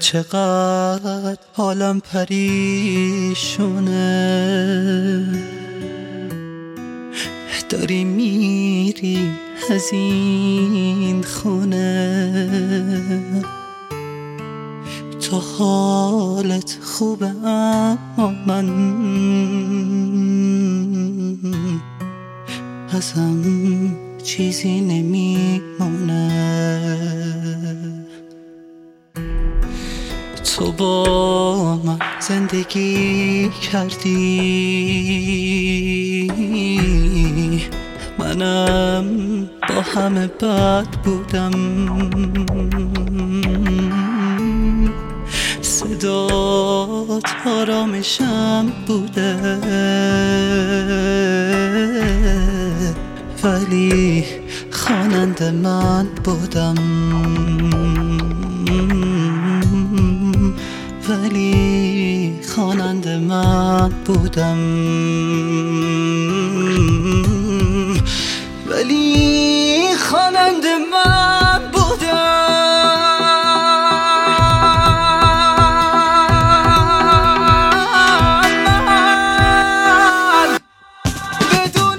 چقدر حالم پریشونه، داری میری از این خونه. تو حالت خوبه اما من ازم چیزی نمیمونه. تو با من زندگی کردی، منم با همه بد بودم. صدات آرامشم بوده، ولی خواننده من بودم. ولی خواننده من بودم. ولی خواننده من بودم. بدون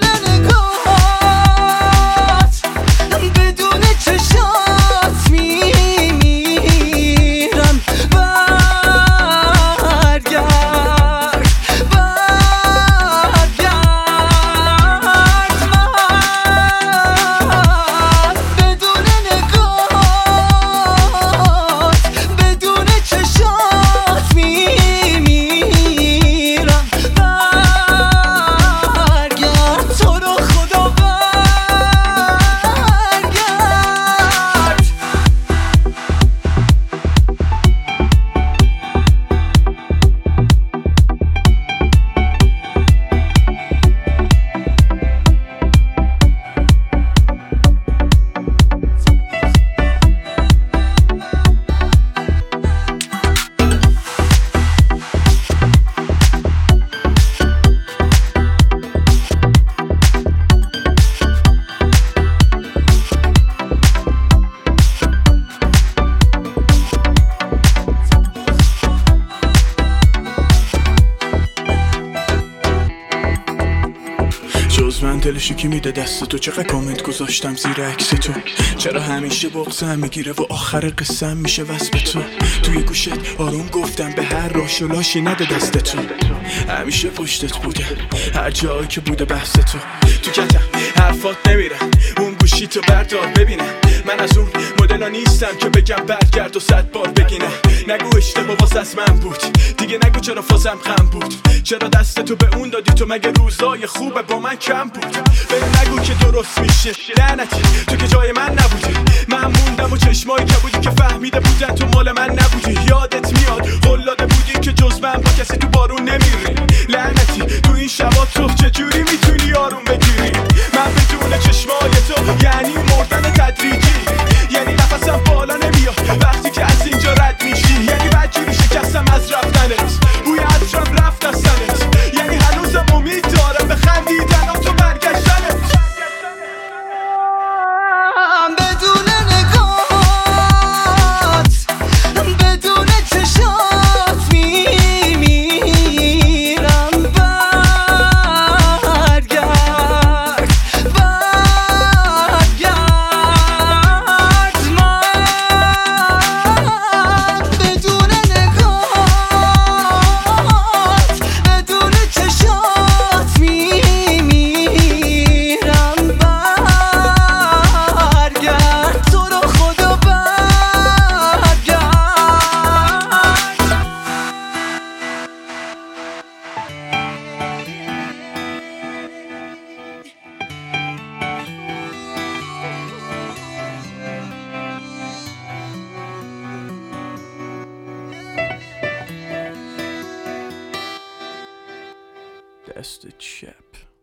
نگاهات، بدون چشات میمیرم. جز من دلشو کی میده دست تو؟ چقدر کامنت گذاشتم زیر عکس تو؟ چرا همیشه بغضم میگیره و آخر قصم میشه وصف تو؟ توی گوشت آروم گفتم به هر راش و لاشی نده دست تو. همیشه پشتت بوده هر جایی که بوده بحث تو. تو کتم حرفات نمیرم، اون گوشی تو بردار ببینم. من از اون مدلا نیستم که بگم برگرد و 100 بار بگینم. نگو اشتباه واسه از من بود، دیگه نگو چرا فازم غم بود. چرا دست تو به اون دادی؟ تو مگه روزای خوبه با من کم بود؟ به نگو که درست میشه لعنتی، تو که جای من نبودی. من موندم و چشمایی که بودی که فهمیده بودن تو مال من نبودی. یادت میاد قلاده بودی که جز من با کسی تو بارون نمیری. لعنتی تو این شبا تو چجوری میتونی آروم بگیری؟ من بدون چشمای تو یعنی مردن تدریجی، یعنی نفسم بالا نمیاد وقتی که از اینجا رد میشی. یعنی بدجوری شکستم از رفتنت، بوی عطرم رفت از سنت. یعنی هنوزم امید دارم به خندیدن و تو برگشتنت. بدون نگاهات، بدون چشات میمیرم. برگرد من. بدون نگاهات، بدون چشات میمیرم. برگرد تو رو خدا برگرد. دست چپ